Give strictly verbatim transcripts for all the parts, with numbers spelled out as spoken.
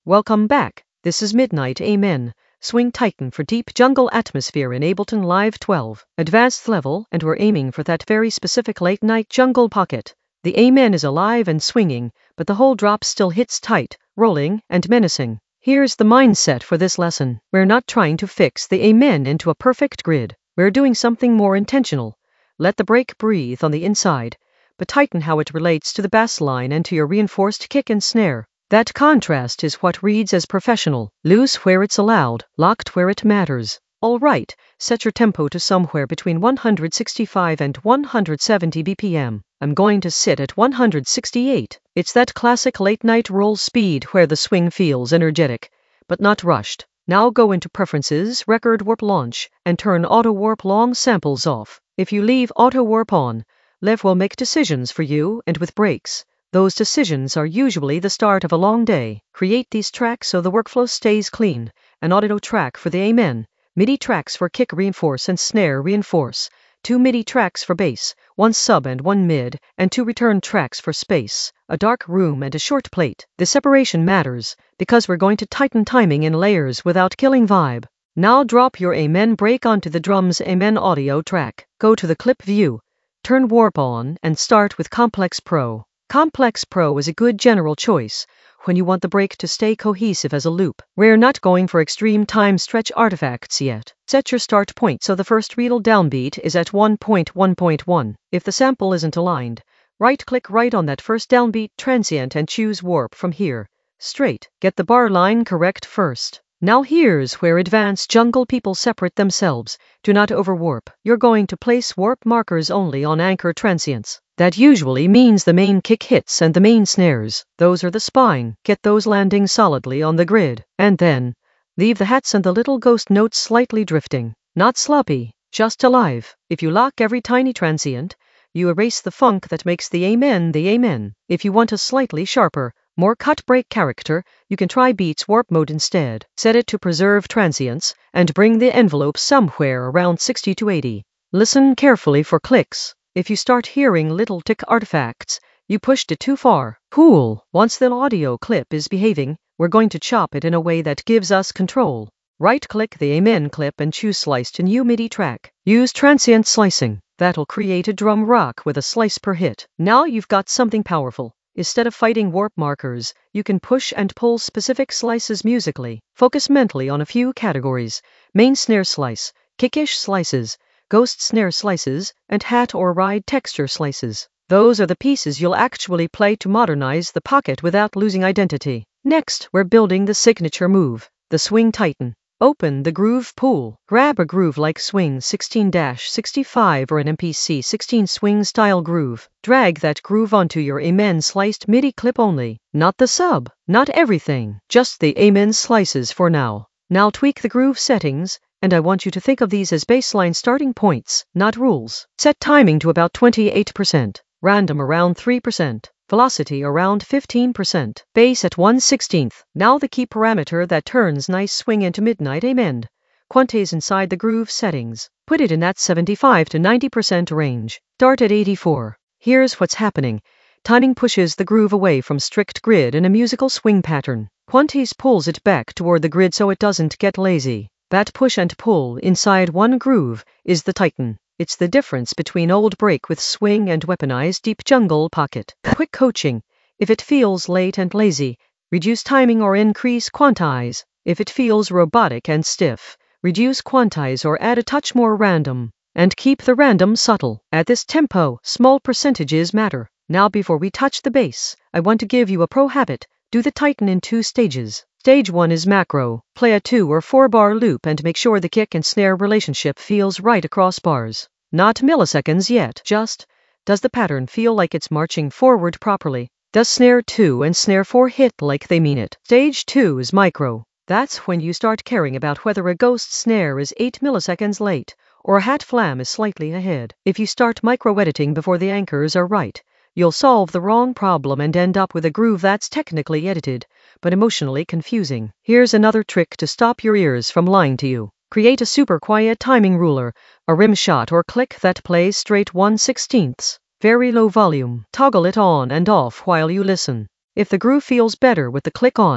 Welcome back. This is Midnight Amen, Swing Titan for deep jungle atmosphere in Ableton Live twelve, advanced level, and we're aiming for that very specific late night jungle pocket. The Amen is alive and swinging, but the whole drop still hits tight, rolling, and menacing. Here's the mindset for this lesson. We're not trying to fix the Amen into a perfect grid. We're doing something more intentional. Let the break breathe on the inside, but tighten how it relates to the bass line and to your reinforced kick and snare. That contrast is what reads as professional. Loose where it's allowed, locked where it matters. All right, set your tempo to somewhere between one hundred sixty-five and one hundred seventy B P M. I'm going to sit at one hundred sixty-eight. It's that classic late night roll speed where the swing feels energetic, but not rushed. Now go into Preferences, Record Warp Launch, and turn Auto Warp Long Samples off. If you leave Auto Warp on, Lev will make decisions for you, and with breaks. Those decisions are usually the start of a long day. Create these tracks so the workflow stays clean. An audio track for the Amen, MIDI tracks for kick reinforce and snare reinforce, two MIDI tracks for bass, one sub and one mid, and two return tracks for space, a dark room and a short plate. The separation matters, because we're going to tighten timing in layers without killing vibe. Now drop your Amen break onto the drums Amen audio track. Go to the clip view, turn Warp on, and start with Complex Pro. Complex Pro is a good general choice when you want the break to stay cohesive as a loop. We're not going for extreme time stretch artifacts yet. Set your start point so the first real downbeat is at one point one point one. If the sample isn't aligned, right-click right on that first downbeat transient and choose Warp from here. Straight. Get the bar line correct first. Now here's where advanced jungle people separate themselves. Do not overwarp. You're going to place warp markers only on anchor transients. That usually means the main kick hits and the main snares. Those are the spine. Get those landing solidly on the grid. And then, leave the hats and the little ghost notes slightly drifting. Not sloppy, just alive. If you lock every tiny transient, you erase the funk that makes the Amen the Amen. If you want a slightly sharper, more cut break character, you can try Beats Warp mode instead. Set it to preserve transients, and bring the envelope somewhere around sixty to eighty. Listen carefully for clicks. If you start hearing little tick artifacts, you pushed it too far. Cool. Once the audio clip is behaving, we're going to chop it in a way that gives us control. Right-click the Amen clip and choose Slice to new MIDI track. Use transient slicing. That'll create a drum rock with a slice per hit. Now you've got something powerful. Instead of fighting warp markers, you can push and pull specific slices musically. Focus mentally on a few categories: main snare slice, kickish slices, ghost snare slices, and hat or ride texture slices. Those are the pieces you'll actually play to modernize the pocket without losing identity. Next, we're building the signature move, the Swing Titan. Open the Groove Pool. Grab a groove like Swing sixteen sixty-five or an M P C sixteen swing style groove. Drag that groove onto your Amen sliced MIDI clip only. Not the sub, not everything, just the Amen slices for now. Now tweak the groove settings, and I want you to think of these as baseline starting points, not rules. Set timing to about twenty-eight percent, random around three percent, velocity around fifteen percent, bass at one sixteenth. Now the key parameter that turns nice swing into Midnight Amen. Quantize inside the groove settings. Put it in that seventy-five to ninety percent range. Start at eighty-four. Here's what's happening. Timing pushes the groove away from strict grid in a musical swing pattern. Quantize pulls it back toward the grid so it doesn't get lazy. That push and pull inside one groove is the Titan. It's the difference between old break with swing and weaponized deep jungle pocket. Quick coaching. If it feels late and lazy, reduce timing or increase quantize. If it feels robotic and stiff, reduce quantize or add a touch more random. And keep the random subtle. At this tempo, small percentages matter. Now before we touch the bass, I want to give you a pro habit. Do the Titan in two stages. Stage one is macro. Play a two or four bar loop and make sure the kick and snare relationship feels right across bars. Not milliseconds yet, just, does the pattern feel like it's marching forward properly? Does snare two and snare four hit like they mean it? Stage two is micro. That's when you start caring about whether a ghost snare is eight milliseconds late, or a hat flam is slightly ahead. If you start micro-editing before the anchors are right, you'll solve the wrong problem and end up with a groove that's technically edited, but emotionally confusing. Here's another trick to stop your ears from lying to you. Create a super quiet timing ruler, a rim shot or click that plays straight one sixteenths. Very low volume. Toggle it on and off while you listen. If the groove feels better with the click on,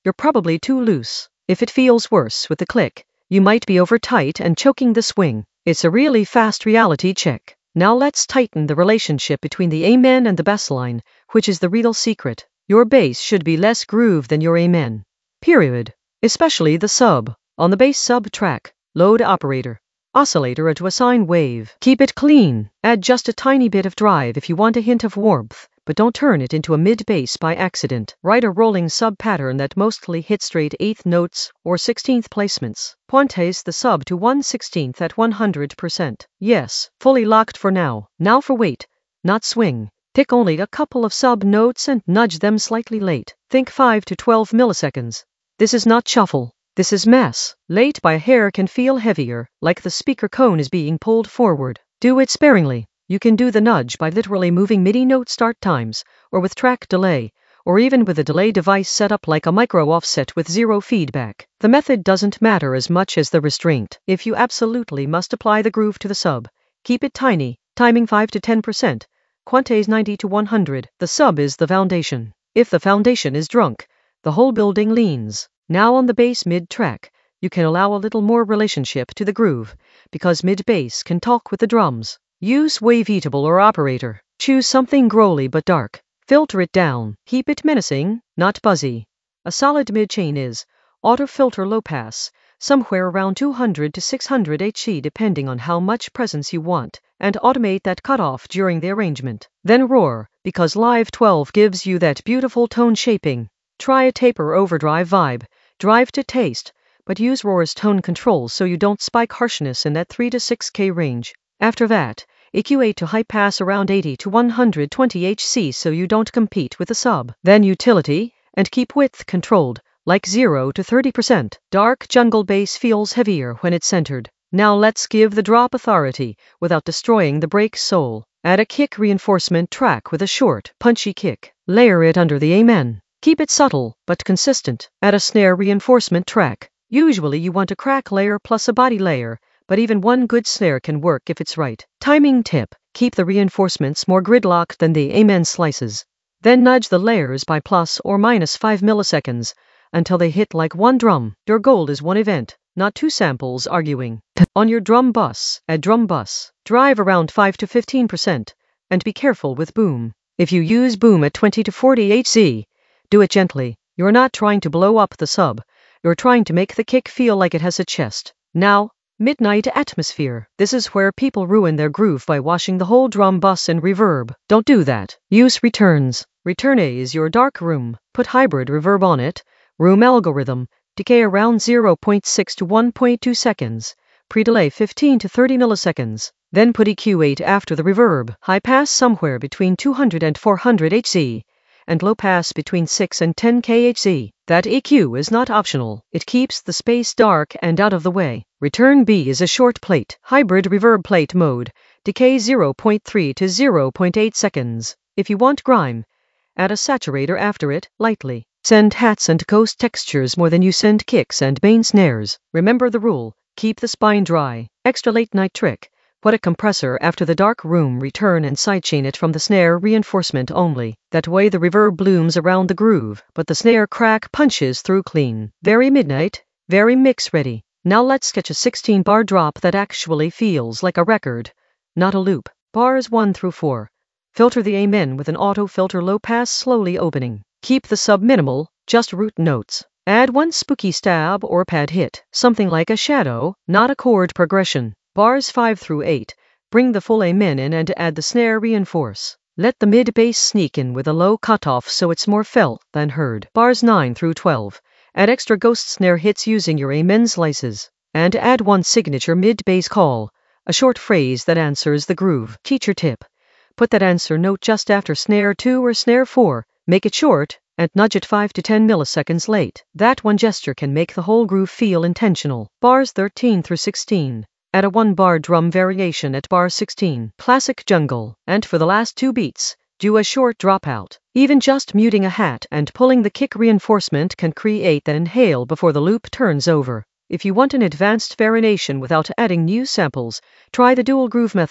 you're probably too loose. If it feels worse with the click, you might be over tight and choking the swing. It's a really fast reality check. Now let's tighten the relationship between the amen and the bass line, which is the real secret. Your bass should be less groove than your amen. Period. Especially the sub. On the bass sub track, load operator, oscillator to a sine wave. Keep it clean. Add just a tiny bit of drive if you want a hint of warmth, but don't turn it into a mid-bass by accident. Write a rolling sub pattern that mostly hits straight eighth notes or sixteenth placements. Pointes the sub to one sixteenth at one hundred percent. Yes, fully locked for now. Now for weight, not swing. Pick only a couple of sub notes and nudge them slightly late. Think five to twelve milliseconds. This is not shuffle. This is mess. Late by a hair can feel heavier, like the speaker cone is being pulled forward. Do it sparingly. You can do the nudge by literally moving MIDI note start times, or with track delay, or even with a delay device set up like a micro offset with zero feedback. The method doesn't matter as much as the restraint. If you absolutely must apply the groove to the sub, keep it tiny, timing five to ten percent, quantes ninety to one hundred. The sub is the foundation. If the foundation is drunk, the whole building leans. Now on the bass mid-track, you can allow a little more relationship to the groove, because mid-bass can talk with the drums. Use waveatable or operator. Choose something growly but dark. Filter it down. Keep it menacing, not buzzy. A solid mid-chain is auto-filter low-pass, somewhere around two hundred to six hundred hertz depending on how much presence you want, and automate that cutoff during the arrangement. Then roar, because Live twelve gives you that beautiful tone shaping. Try a taper overdrive vibe. Drive to taste, but use roar's tone control so you don't spike harshness in that three to six K range. After that, E Q eight to high pass around eighty to one hundred twenty hertz so you don't compete with the sub. Then utility, and keep width controlled, like zero to thirty percent. Dark jungle bass feels heavier when it's centered. Now let's give the drop authority without destroying the break soul. Add a kick reinforcement track with a short, punchy kick. Layer it under the amen. Keep it subtle, but consistent. Add a snare reinforcement track. Usually you want a crack layer plus a body layer, but even one good snare can work if it's right. Timing tip. Keep the reinforcements more gridlocked than the amen slices. Then nudge the layers by plus or minus five milliseconds until they hit like one drum. Your goal is one event, not two samples arguing. On your drum bus, add drum bus. Drive around five to fifteen percent, and be careful with boom. If you use boom at twenty to forty hertz, do it gently. You're not trying to blow up the sub. You're trying to make the kick feel like it has a chest. Now, midnight atmosphere. This is where people ruin their groove by washing the whole drum bus in reverb. Don't do that. Use returns. Return A is your dark room. Put hybrid reverb on it. Room algorithm. Decay around zero point six to one point two seconds. Pre-delay fifteen to thirty milliseconds. Then put E Q eight after the reverb. High pass somewhere between two hundred and four hundred hertz. And low pass between six and ten K Hz. That E Q is not optional. It keeps the space dark and out of the way. Return B is a short plate, hybrid reverb plate mode, decay zero point three to zero point eight seconds. If you want grime, add a saturator after it, lightly. Send hats and ghost textures more than you send kicks and main snares. Remember the rule, keep the spine dry. Extra late night trick. Put a compressor after the dark room return and sidechain it from the snare reinforcement only. That way the reverb blooms around the groove, but the snare crack punches through clean. Very midnight, very mix ready. Now let's sketch a sixteen bar drop that actually feels like a record, not a loop. Bars one through four. Filter the amen with an auto filter low pass slowly opening. Keep the sub minimal, just root notes. Add one spooky stab or pad hit, something like a shadow, not a chord progression. Bars five through eight, bring the full amen in and add the snare reinforce. Let the mid-bass sneak in with a low cutoff so it's more felt than heard. Bars nine through twelve, add extra ghost snare hits using your amen slices. And add one signature mid-bass call, a short phrase that answers the groove. Teacher tip. Put that answer note just after snare two or snare four, make it short, and nudge it five to ten milliseconds late. That one gesture can make the whole groove feel intentional. Bars thirteen through sixteen. Add a one-bar drum variation at bar sixteen, classic jungle, and for the last two beats, do a short dropout. Even just muting a hat and pulling the kick reinforcement can create an inhale before the loop turns over. If you want an advanced variation without adding new samples, try the dual groove method.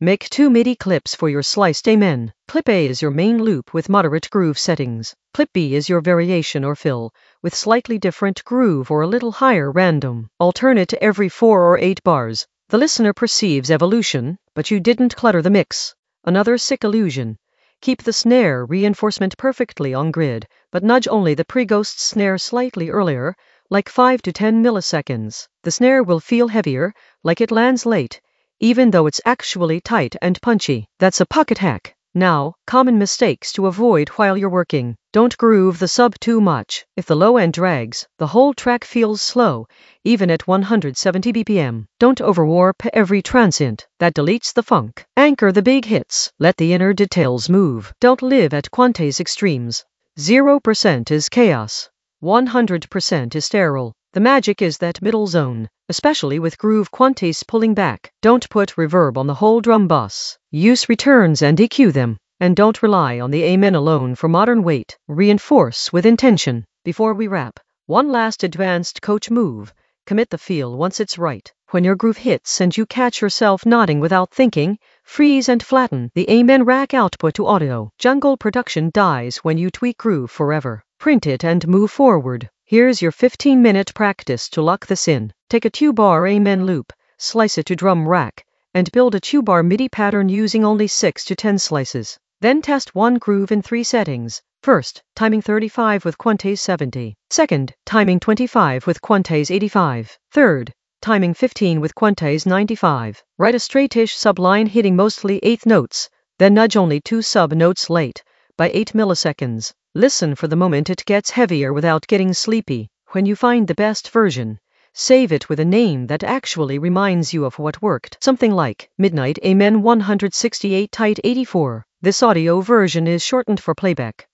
Make two MIDI clips for your sliced Amen. Clip A is your main loop with moderate groove settings. Clip B is your variation or fill, with slightly different groove or a little higher random. Alternate every four or eight bars. The listener perceives evolution, but you didn't clutter the mix. Another sick illusion. Keep the snare reinforcement perfectly on grid, but nudge only the pre-ghost snare slightly earlier, like five to ten milliseconds. The snare will feel heavier, like it lands late, even though it's actually tight and punchy. That's a pocket hack. Now, common mistakes to avoid while you're working. Don't groove the sub too much. If the low end drags, the whole track feels slow, even at one hundred seventy B P M. Don't overwarp every transient. That deletes the funk. Anchor the big hits. Let the inner details move. Don't live at Quante's extremes. zero percent is chaos. one hundred percent is sterile. The magic is that middle zone, especially with groove Quantes pulling back. Don't put reverb on the whole drum bus. Use returns and E Q them. And don't rely on the Amen alone for modern weight. Reinforce with intention. Before we wrap, one last advanced coach move. Commit the feel once it's right. When your groove hits and you catch yourself nodding without thinking, freeze and flatten the Amen rack output to audio. Jungle production dies when you tweak groove forever. Print it and move forward. Here's your fifteen minute practice to lock this in. Take a two bar Amen loop, slice it to drum rack, and build a two bar MIDI pattern using only six to ten slices. Then test one groove in three settings. First, timing thirty-five with Quantes seventy. Second, timing twenty-five with Quantes eighty-five. Third, timing fifteen with Quantes ninety-five. Write a straightish subline hitting mostly eighth notes, then nudge only two sub notes late, by eight milliseconds. Listen for the moment it gets heavier without getting sleepy. When you find the best version, save it with a name that actually reminds you of what worked. Something like Midnight Amen one sixty-eight Tight eighty-four. This audio version is shortened for playback.